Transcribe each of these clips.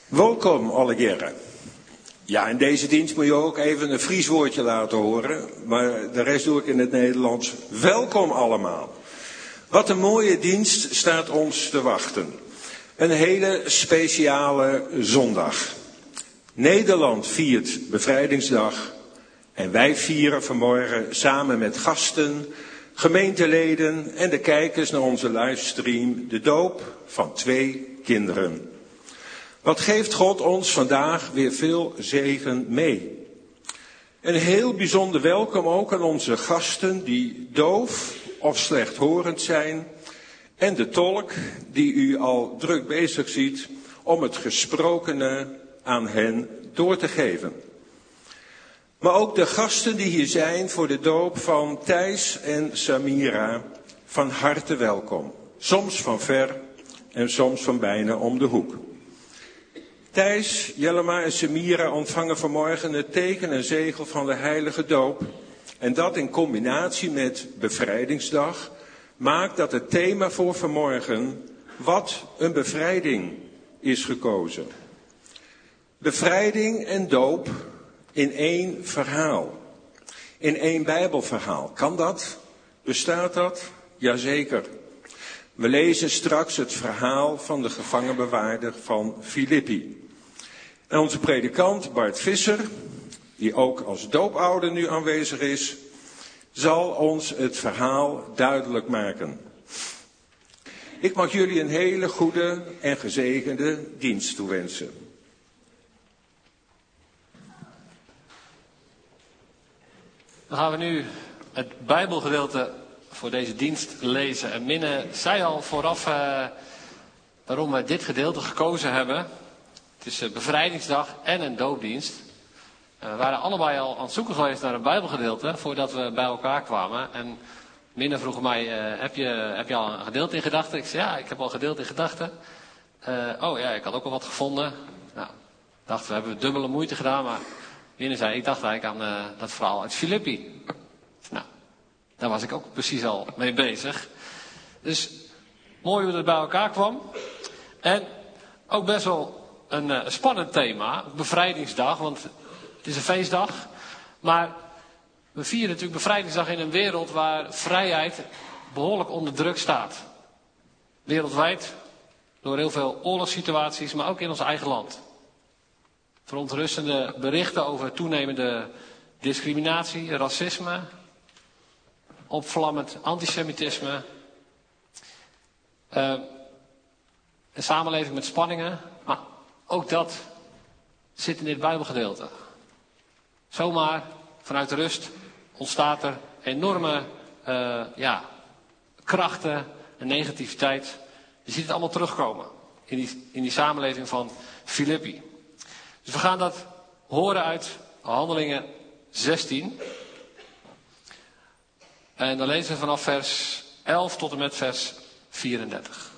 Welkom allegere. Ja, in deze dienst moet je ook even een Fries woordje laten horen, maar de rest doe ik in het Nederlands. Welkom allemaal. Wat een mooie dienst staat ons te wachten. Een hele speciale zondag. Nederland viert Bevrijdingsdag en wij vieren vanmorgen samen met gasten, gemeenteleden en de kijkers naar onze livestream de doop van 2 kinderen. Wat geeft God ons vandaag weer veel zegen mee. Een heel bijzonder welkom ook aan onze gasten die doof of slechthorend zijn. En de tolk die u al druk bezig ziet om het gesprokene aan hen door te geven. Maar ook de gasten die hier zijn voor de doop van Thijs en Samira, van harte welkom. Soms van ver en soms van bijna om de hoek. Thijs, Jellema en Samira ontvangen vanmorgen het teken en zegel van de heilige doop. En dat in combinatie met Bevrijdingsdag maakt dat het thema voor vanmorgen wat een bevrijding is gekozen. Bevrijding en doop in 1 verhaal. In 1 Bijbelverhaal. Kan dat? Bestaat dat? Jazeker. We lezen straks het verhaal van de gevangenbewaarder van Filippi. En onze predikant Bart Visser, die ook als doopouder nu aanwezig is, zal ons het verhaal duidelijk maken. Ik mag jullie een hele goede en gezegende dienst toewensen. Dan gaan we nu het Bijbelgedeelte voor deze dienst lezen. En Minne zei al vooraf waarom we dit gedeelte gekozen hebben. Het is Bevrijdingsdag en een doopdienst. We waren allebei al aan het zoeken geweest naar een Bijbelgedeelte voordat we bij elkaar kwamen. En Minne vroeg mij, heb je al een gedeelte in gedachten? Ik zei, ja, ik heb al een gedeelte in gedachten. Oh ja, ik had ook al wat gevonden. Nou, dacht, we hebben dubbele moeite gedaan, maar Minne zei, ik dacht eigenlijk aan dat verhaal uit Filippi. Nou, daar was ik ook precies al mee bezig. Dus mooi hoe het bij elkaar kwam. En ook best wel een spannend thema, Bevrijdingsdag, want het is een feestdag. Maar we vieren natuurlijk Bevrijdingsdag in een wereld waar vrijheid behoorlijk onder druk staat. Wereldwijd, door heel veel oorlogssituaties, maar ook in ons eigen land. Verontrustende berichten over toenemende discriminatie, racisme, opvlammend antisemitisme. Een samenleving met spanningen, maar ook dat zit in dit Bijbelgedeelte. Zomaar vanuit de rust ontstaat er enorme krachten en negativiteit. Je ziet het allemaal terugkomen in die samenleving van Filippi. Dus we gaan dat horen uit Handelingen 16. En dan lezen we vanaf vers 11 tot en met vers 34.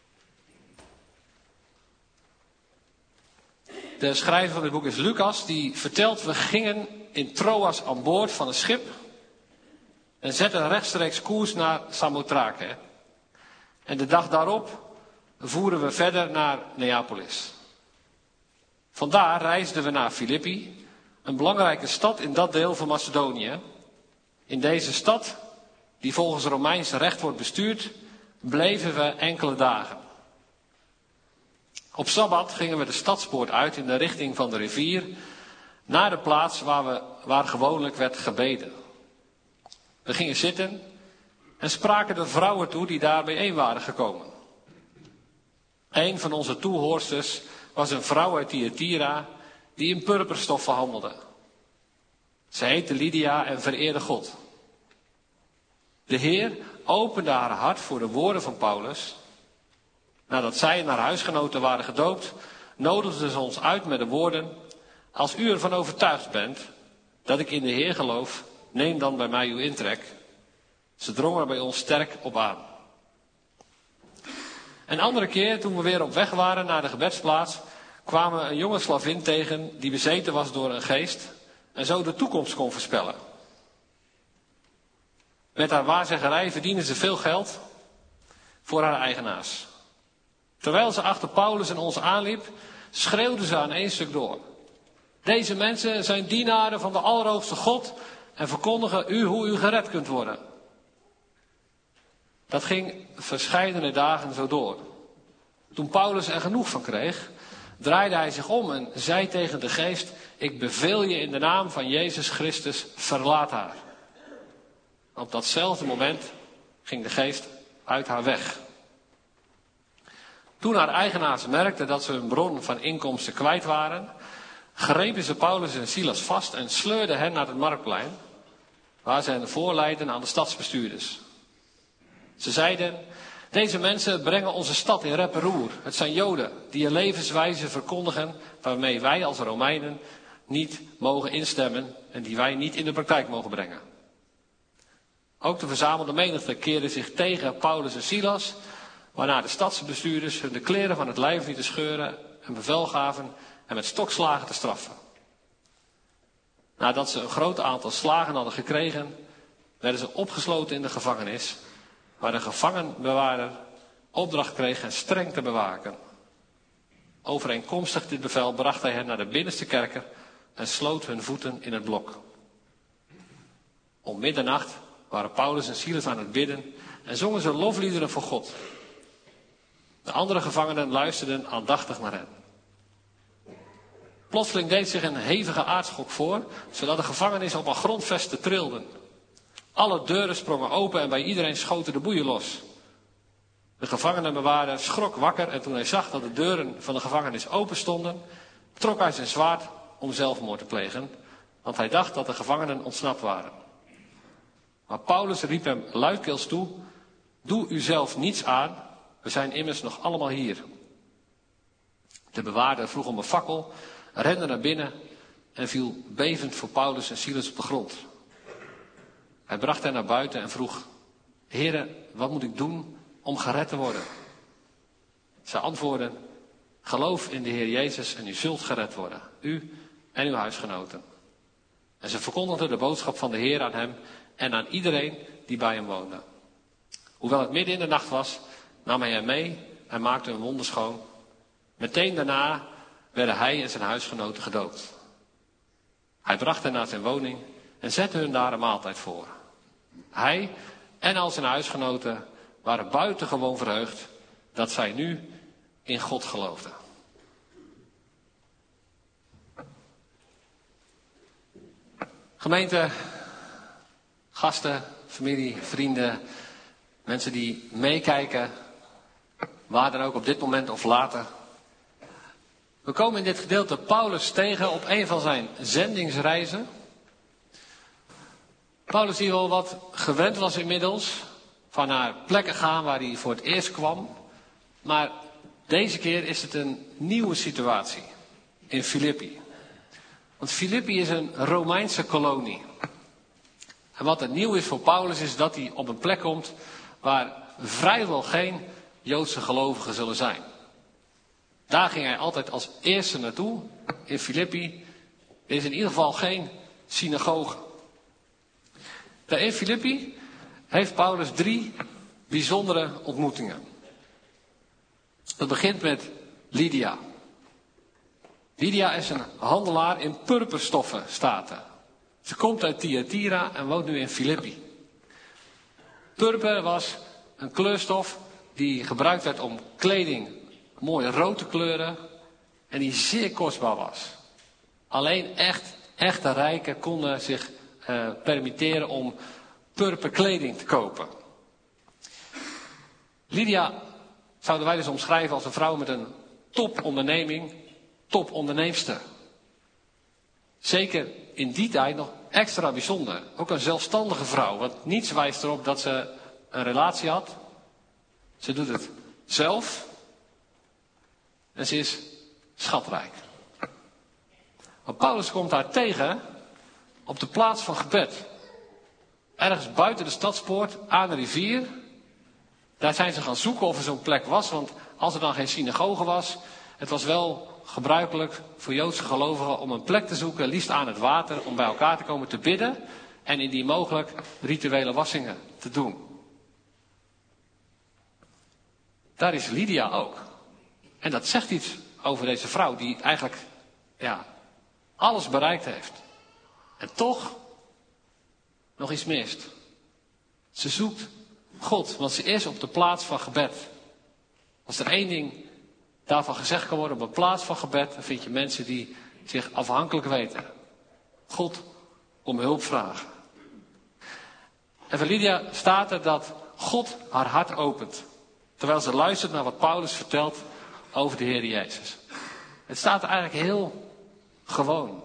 De schrijver van dit boek is Lucas, die vertelt, we gingen in Troas aan boord van een schip en zetten rechtstreeks koers naar Samothrake. En de dag daarop voeren we verder naar Neapolis. Vandaar reisden we naar Filippi, een belangrijke stad in dat deel van Macedonië. In deze stad, die volgens Romeins recht wordt bestuurd, bleven we enkele dagen. Op Sabbat gingen we de stadspoort uit in de richting van de rivier, naar de plaats waar gewoonlijk werd gebeden. We gingen zitten en spraken de vrouwen toe die daar bijeen waren gekomen. Een van onze toehoorsters was een vrouw uit Thyatira die in purperstoffen handelde. Ze heette Lydia en vereerde God. De Heer opende haar hart voor de woorden van Paulus. Nadat zij en haar huisgenoten waren gedoopt, nodigden ze ons uit met de woorden: als u ervan overtuigd bent dat ik in de Heer geloof, neem dan bij mij uw intrek. Ze drongen er bij ons sterk op aan. Een andere keer, toen we weer op weg waren naar de gebedsplaats, kwamen we een jonge slavin tegen die bezeten was door een geest en zo de toekomst kon voorspellen. Met haar waarzeggerij verdiende ze veel geld voor haar eigenaars. Terwijl ze achter Paulus en ons aanliep, schreeuwden ze aan één stuk door. Deze mensen zijn dienaren van de Allerhoogste God en verkondigen u hoe u gered kunt worden. Dat ging verscheidene dagen zo door. Toen Paulus er genoeg van kreeg, draaide hij zich om en zei tegen de geest: ik beveel je in de naam van Jezus Christus, verlaat haar. Op datzelfde moment ging de geest uit haar weg. Toen haar eigenaars merkten dat ze hun bron van inkomsten kwijt waren, grepen ze Paulus en Silas vast en sleurden hen naar het marktplein, waar ze hen voorleidden aan de stadsbestuurders. Ze zeiden: deze mensen brengen onze stad in rep en roer. Het zijn Joden die een levenswijze verkondigen waarmee wij als Romeinen niet mogen instemmen en die wij niet in de praktijk mogen brengen. Ook de verzamelde menigte keerde zich tegen Paulus en Silas, waarna de stadsbestuurders hun de kleren van het lijf lieten scheuren en bevel gaven en met stokslagen te straffen. Nadat ze een groot aantal slagen hadden gekregen, werden ze opgesloten in de gevangenis, waar de gevangenbewaarder opdracht kreeg hen streng te bewaken. Overeenkomstig dit bevel bracht hij hen naar de binnenste kerker en sloot hun voeten in het blok. Om middernacht waren Paulus en Silas aan het bidden en zongen ze lofliederen voor God. De andere gevangenen luisterden aandachtig naar hen. Plotseling deed zich een hevige aardschok voor, zodat de gevangenis op een grondvesten trilden. Alle deuren sprongen open en bij iedereen schoten de boeien los. De gevangenenbewaarder schrok wakker en toen hij zag dat de deuren van de gevangenis open stonden, trok hij zijn zwaard om zelfmoord te plegen, want hij dacht dat de gevangenen ontsnapt waren. Maar Paulus riep hem luidkeels toe: doe u zelf niets aan, we zijn immers nog allemaal hier. De bewaarder vroeg om een fakkel, rende naar binnen en viel bevend voor Paulus en Silas op de grond. Hij bracht hen naar buiten en vroeg: heren, wat moet ik doen om gered te worden? Zij antwoordden: geloof in de Heer Jezus en u zult gered worden, u en uw huisgenoten. En ze verkondigden de boodschap van de Heer aan hem en aan iedereen die bij hem woonde. Hoewel het midden in de nacht was, nam hij hen mee en maakte hun wonden schoon. Meteen daarna werden hij en zijn huisgenoten gedoopt. Hij bracht hen naar zijn woning en zette hun daar een maaltijd voor. Hij en al zijn huisgenoten waren buitengewoon verheugd dat zij nu in God geloofden. Gemeente, gasten, familie, vrienden, mensen die meekijken, waar dan ook op dit moment of later. We komen in dit gedeelte Paulus tegen op een van zijn zendingsreizen. Paulus die wel wat gewend was inmiddels van naar plekken gaan waar hij voor het eerst kwam. Maar deze keer is het een nieuwe situatie in Filippi. Want Filippi is een Romeinse kolonie. En wat er nieuw is voor Paulus is dat hij op een plek komt waar vrijwel geen Joodse gelovigen zullen zijn. Daar ging hij altijd als eerste naartoe. In Filippi is in ieder geval geen synagoge. Daar in Filippi heeft Paulus 3 bijzondere ontmoetingen. Dat begint met Lydia. Lydia is een handelaar in purperstoffen, staat er. Ze komt uit Thyatira en woont nu in Filippi. Purper was een kleurstof die gebruikt werd om kleding mooie rood te kleuren en die zeer kostbaar was. Alleen echte rijken konden zich permitteren om purperkleding te kopen. Lydia zouden wij dus omschrijven als een vrouw met een toponderneming, toponderneemster. Zeker in die tijd nog extra bijzonder. Ook een zelfstandige vrouw, want niets wijst erop dat ze een relatie had. Ze doet het zelf en ze is schatrijk. Maar Paulus komt haar tegen op de plaats van gebed. Ergens buiten de stadspoort aan de rivier. Daar zijn ze gaan zoeken of er zo'n plek was, want als er dan geen synagoge was, het was wel gebruikelijk voor Joodse gelovigen om een plek te zoeken, liefst aan het water, om bij elkaar te komen te bidden en indien mogelijk rituele wassingen te doen. Daar is Lydia ook. En dat zegt iets over deze vrouw die eigenlijk alles bereikt heeft. En toch nog iets mist. Ze zoekt God, want ze is op de plaats van gebed. Als er één ding daarvan gezegd kan worden op een plaats van gebed, dan vind je mensen die zich afhankelijk weten. God om hulp vragen. En voor Lydia staat er dat God haar hart opent. Terwijl ze luistert naar wat Paulus vertelt over de Heer Jezus. Het staat er eigenlijk heel gewoon.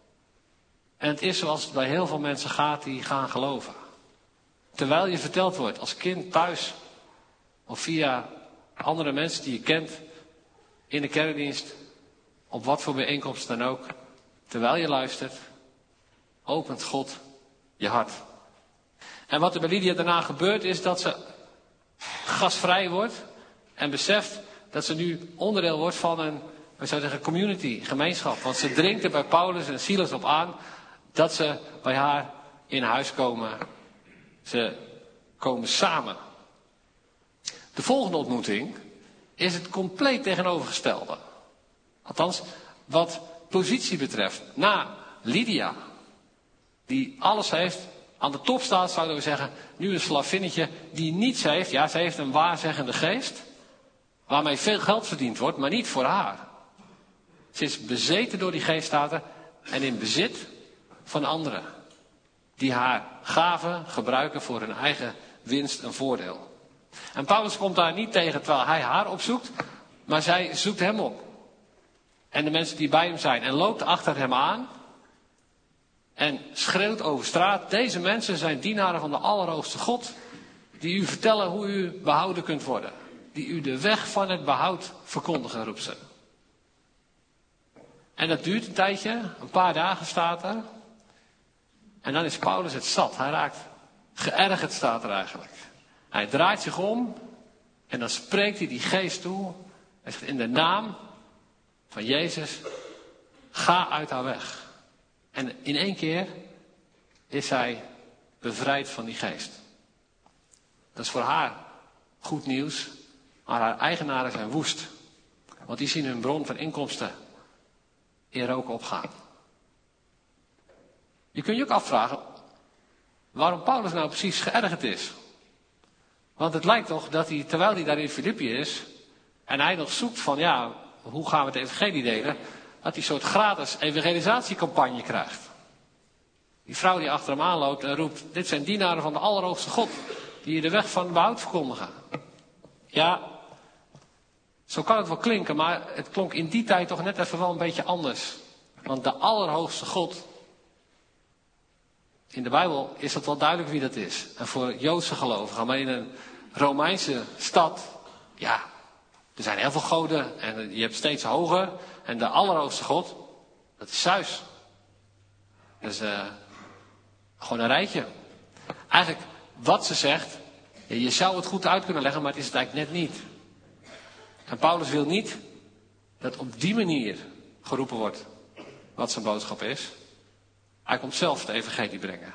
En het is zoals het bij heel veel mensen gaat die gaan geloven. Terwijl je verteld wordt als kind thuis of via andere mensen die je kent in de kerkdienst, op wat voor bijeenkomst dan ook. Terwijl je luistert, opent God je hart. En wat er bij Lydia daarna gebeurt is dat ze gastvrij wordt en beseft dat ze nu onderdeel wordt van een, we zouden zeggen, community, gemeenschap. Want ze dringt er bij Paulus en Silas op aan dat ze bij haar in huis komen. Ze komen samen. De volgende ontmoeting is het compleet tegenovergestelde. Althans, wat positie betreft. Na Lydia, die alles heeft, aan de top staat, zouden we zeggen, nu een slavinnetje die niets heeft. Ja, ze heeft een waarzeggende geest, waarmee veel geld verdiend wordt, maar niet voor haar. Ze is bezeten door die geest, staat er, en in bezit van anderen. Die haar gaven gebruiken voor hun eigen winst en voordeel. En Paulus komt daar niet tegen terwijl hij haar opzoekt, maar zij zoekt hem op. En de mensen die bij hem zijn. En loopt achter hem aan. En schreeuwt over straat. Deze mensen zijn dienaren van de Allerhoogste God. Die u vertellen hoe u behouden kunt worden. Die u de weg van het behoud verkondigen, roept ze. En dat duurt een tijdje. Een paar dagen staat er. En dan is Paulus het zat. Hij raakt geërgerd, staat er eigenlijk. Hij draait zich om. En dan spreekt hij die geest toe. Hij zegt, in de naam van Jezus, ga uit haar weg. En in één keer is zij bevrijd van die geest. Dat is voor haar goed nieuws, maar haar eigenaren zijn woest. Want die zien hun bron van inkomsten in rook opgaan. Je kunt je ook afvragen waarom Paulus nou precies geërgerd is. Want het lijkt toch dat hij, terwijl hij daar in Filippi is, en hij nog zoekt van, hoe gaan we het evangelie delen, dat hij een soort gratis evangelisatiecampagne krijgt. Die vrouw die achter hem aanloopt en roept, dit zijn dienaren van de Allerhoogste God, die je de weg van behoud verkondigen. Ja, zo kan het wel klinken, maar het klonk in die tijd toch net even wel een beetje anders. Want de Allerhoogste God, in de Bijbel is dat wel duidelijk wie dat is. En voor Joodse gelovigen, maar in een Romeinse stad, er zijn heel veel goden en je hebt steeds hoger. En de Allerhoogste God, dat is Zeus. Dat is gewoon een rijtje. Eigenlijk wat ze zegt, je zou het goed uit kunnen leggen, maar het is het eigenlijk net niet. En Paulus wil niet dat op die manier geroepen wordt wat zijn boodschap is. Hij komt zelf de evangelie brengen.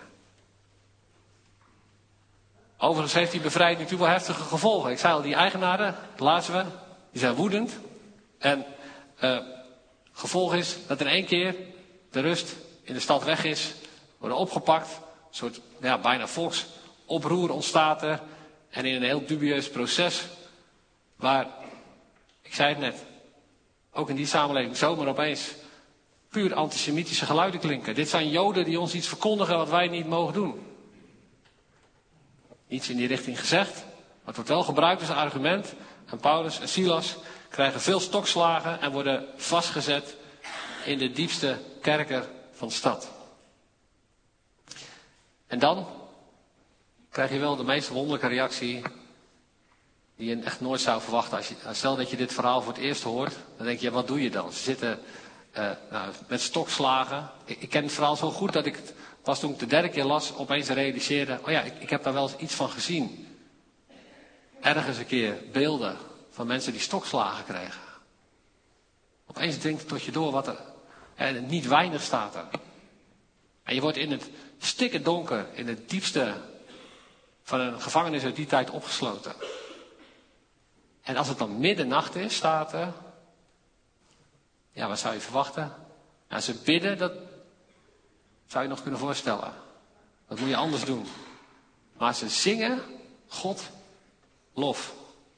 Overigens heeft die bevrijding natuurlijk wel heftige gevolgen. Ik zei al, die eigenaren, lazen we, die zijn woedend. En gevolg is dat in één keer de rust in de stad weg is. Worden opgepakt. Een soort bijna volksoproer ontstaat er. En in een heel dubieus proces. Waar, ik zei het net, ook in die samenleving zomaar opeens puur antisemitische geluiden klinken. Dit zijn Joden die ons iets verkondigen wat wij niet mogen doen. Iets in die richting gezegd. Maar het wordt wel gebruikt als argument. En Paulus en Silas krijgen veel stokslagen en worden vastgezet in de diepste kerker van de stad. En dan krijg je wel de meest wonderlijke reactie die je echt nooit zou verwachten. Stel dat je dit verhaal voor het eerst hoort, dan denk je, wat doe je dan? Ze zitten met stokslagen. Ik ken het verhaal zo goed dat ik het pas toen ik de derde keer las opeens realiseerde, ik heb daar wel eens iets van gezien. Ergens een keer beelden van mensen die stokslagen kregen. Opeens dringt het tot je door wat er niet weinig staat er. En je wordt in het stikke donker, in het diepste van een gevangenis uit die tijd opgesloten. En als het dan middernacht is, staat er, Ja, wat zou je verwachten? Nou, ze bidden, dat zou je nog kunnen voorstellen. Dat moet je anders doen. Maar ze zingen God lof.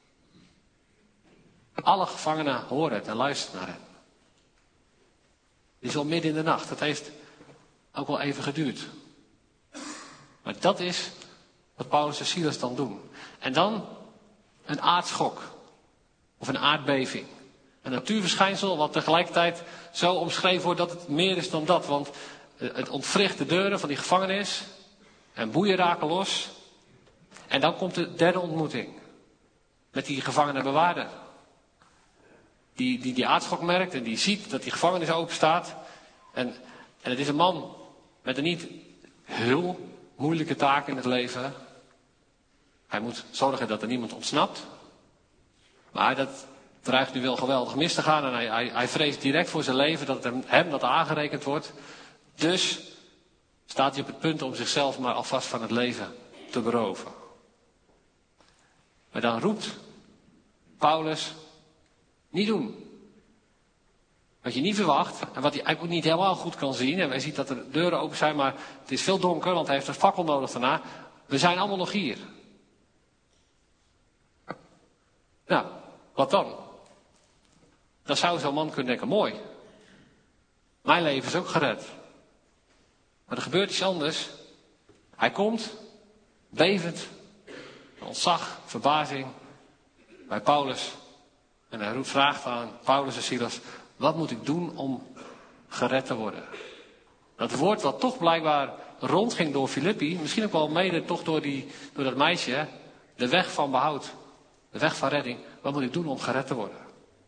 Alle gevangenen horen het en luisteren naar hem. Het is al midden in de nacht. Dat heeft ook wel even geduurd. Maar dat is wat Paulus en Silas dan doen. En dan een aardschok. Of een aardbeving. Een natuurverschijnsel wat tegelijkertijd zo omschreven wordt dat het meer is dan dat. Want het ontwricht de deuren van die gevangenis. En boeien raken los. En dan komt de derde ontmoeting. Met die gevangene bewaarder. Die aardschok merkt en die ziet dat die gevangenis open staat. En het is een man met een niet heel moeilijke taak in het leven. Hij moet zorgen dat er niemand ontsnapt. Maar dat dreigt nu wel geweldig mis te gaan. En hij vreest direct voor zijn leven dat het hem dat aangerekend wordt. Dus staat hij op het punt om zichzelf maar alvast van het leven te beroven. Maar dan roept Paulus, niet doen. Wat je niet verwacht en wat hij eigenlijk ook niet helemaal goed kan zien. En hij ziet dat de deuren open zijn, maar het is veel donker, want hij heeft een fakkel nodig daarna. We zijn allemaal nog hier. Nou, wat dan? Dan zou zo'n man kunnen denken, mooi. Mijn leven is ook gered. Maar er gebeurt iets anders. Hij komt, bevend, ontzag, verbazing, bij Paulus. En hij vraagt aan Paulus en Silas, wat moet ik doen om gered te worden? Dat woord wat toch blijkbaar rondging door Filippi, misschien ook wel mede toch door dat meisje, de weg van behoud, de weg van redding. Wat moet ik doen om gered te worden?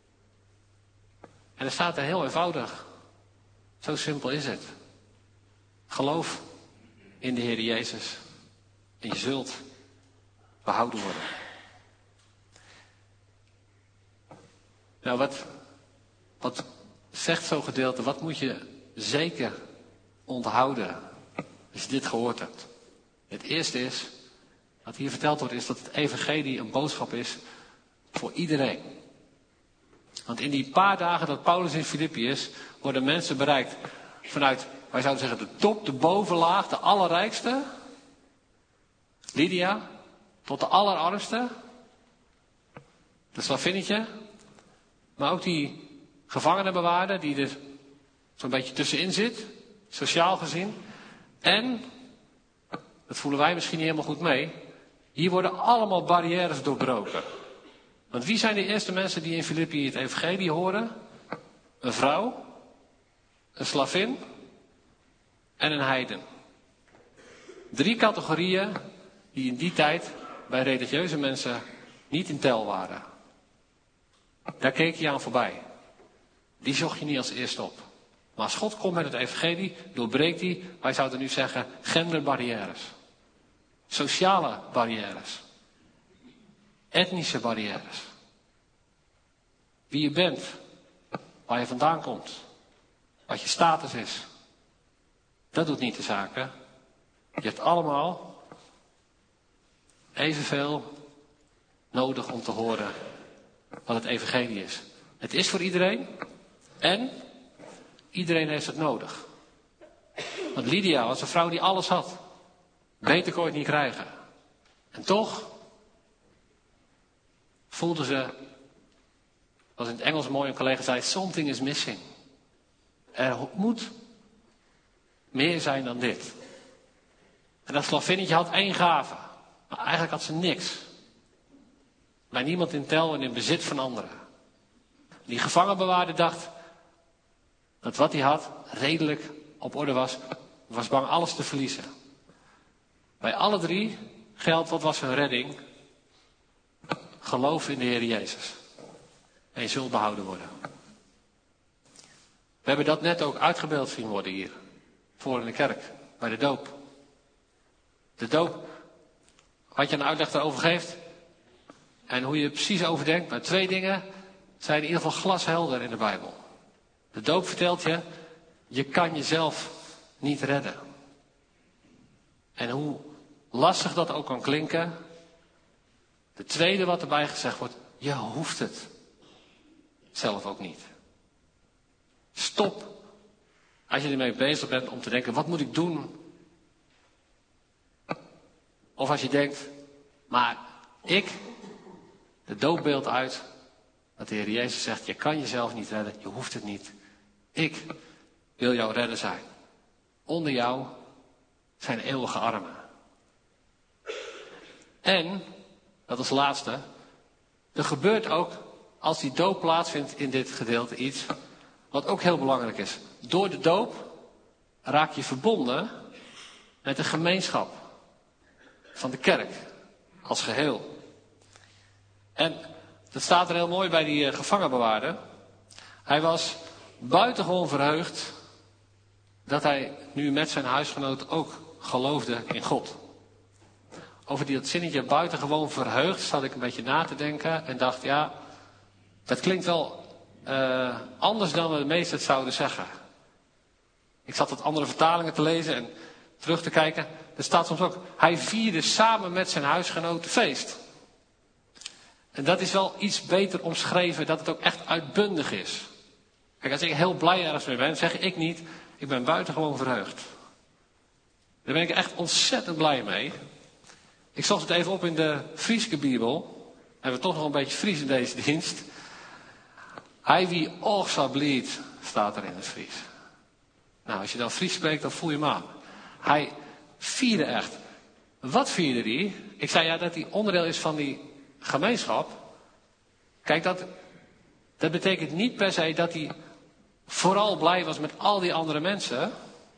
En er staat er heel eenvoudig. Zo simpel is het. Geloof in de Heer Jezus. En je zult behouden worden. Nou, wat zegt zo'n gedeelte? Wat moet je zeker onthouden als je dit gehoord hebt? Het eerste is, wat hier verteld wordt, is dat het evangelie een boodschap is voor iedereen. Want in die paar dagen dat Paulus in Filippi is, worden mensen bereikt vanuit, wij zouden zeggen, de top, de bovenlaag, de allerrijkste, Lydia, tot de allerarmste, de slavinnetje, maar ook die gevangenenbewaarder die er zo'n beetje tussenin zit, sociaal gezien. En, dat voelen wij misschien niet helemaal goed mee, hier worden allemaal barrières doorbroken. Want wie zijn de eerste mensen die in Filippi het evangelie horen? Een vrouw, een slavin en een heiden. 3 categorieën die in die tijd bij religieuze mensen niet in tel waren. Daar keek je aan voorbij. Die zocht je niet als eerste op. Maar als God komt met het evangelie, doorbreekt hij, wij zouden nu zeggen, genderbarrières. Sociale barrières. Etnische barrières. Wie je bent, waar je vandaan komt, wat je status is. Dat doet niet de zaken. Je hebt allemaal evenveel nodig om te horen wat het evangelie is. Het is voor iedereen en iedereen heeft het nodig. Want Lydia was een vrouw die alles had. Beter kon je het niet krijgen. En toch voelde ze, als in het Engels mooi een collega zei, something is missing. Er moet meer zijn dan dit. En dat slavinnetje had 1 gave. Maar eigenlijk had ze niks. Bij niemand in tel en in bezit van anderen. Die gevangenbewaarder dacht dat wat hij had redelijk op orde was. Was bang alles te verliezen. Bij alle 3 geldt, wat was hun redding? Geloof in de Heer Jezus. En je zult behouden worden. We hebben dat net ook uitgebeeld zien worden hier. Voor in de kerk. Bij de doop. De doop. Wat je een uitleg daarover geeft. En hoe je er precies over denkt. Maar 2 dingen zijn in ieder geval glashelder in de Bijbel. De doop vertelt je. Je kan jezelf niet redden. En hoe lastig dat ook kan klinken. De tweede wat erbij gezegd wordt. Je hoeft het zelf ook niet. Stop, als je ermee bezig bent, om te denken, wat moet ik doen? Of als je denkt, maar de doop beeldt uit dat de Heer Jezus zegt, je kan jezelf niet redden, je hoeft het niet. Ik wil jouw redder zijn. Onder jou zijn eeuwige armen. En, dat is het laatste, er gebeurt ook, als die doop plaatsvindt in dit gedeelte, iets wat ook heel belangrijk is. Door de doop raak je verbonden met de gemeenschap van de kerk als geheel. En dat staat er heel mooi bij die gevangenbewaarder. Hij was buitengewoon verheugd dat hij nu met zijn huisgenoot ook geloofde in God. Over dat zinnetje buitengewoon verheugd zat ik een beetje na te denken en dacht, ja, dat klinkt wel anders dan we de meesten het zouden zeggen. Ik zat wat andere vertalingen te lezen en terug te kijken. Er staat soms ook, hij vierde samen met zijn huisgenoten feest. En dat is wel iets beter omschreven, dat het ook echt uitbundig is. Kijk, als ik heel blij ergens mee ben, zeg ik niet, ik ben buitengewoon verheugd. Daar ben ik echt ontzettend blij mee. Ik zocht het even op in de Frieske Bijbel. Hebben we toch nog een beetje Fries in deze dienst. Hij wie oog zal blied, staat er in het Fries. Nou, als je dan Fries spreekt, dan voel je hem aan. Hij vierde echt. Wat vierde hij? Ik zei ja, dat hij onderdeel is van die gemeenschap. Kijk, dat betekent niet per se dat hij vooral blij was met al die andere mensen.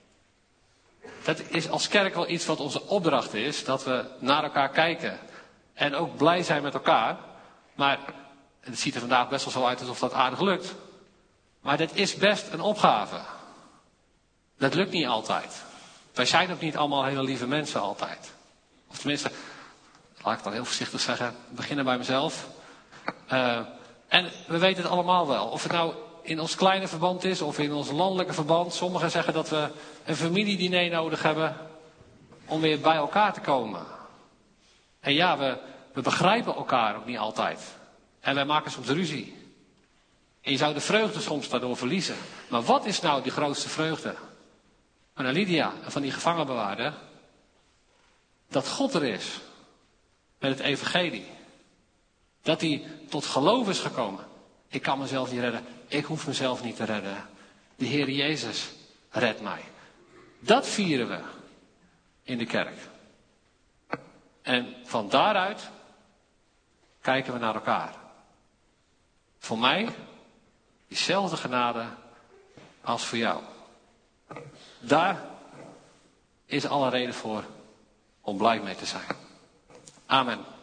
Dat is als kerk wel iets wat onze opdracht is. Dat we naar elkaar kijken. En ook blij zijn met elkaar. Maar het ziet er vandaag best wel zo uit alsof dat aardig lukt. Maar dat is best een opgave. Dat lukt niet altijd. Wij zijn ook niet allemaal hele lieve mensen altijd. Of tenminste, laat ik het dan heel voorzichtig zeggen. Beginnen bij mezelf. En we weten het allemaal wel. Of het nou in ons kleine verband is of in ons landelijke verband. Sommigen zeggen dat we een familiediner nodig hebben om weer bij elkaar te komen. En ja, we begrijpen elkaar ook niet altijd. En wij maken soms ruzie. En je zou de vreugde soms daardoor verliezen. Maar wat is nou die grootste vreugde? Van Lydia en van die gevangenbewaarder. Dat God er is. Met het evangelie. Dat hij tot geloof is gekomen. Ik kan mezelf niet redden. Ik hoef mezelf niet te redden. De Heer Jezus redt mij. Dat vieren we in de kerk. En van daaruit kijken we naar elkaar. Voor mij diezelfde genade als voor jou. Daar is alle reden voor om blij mee te zijn. Amen.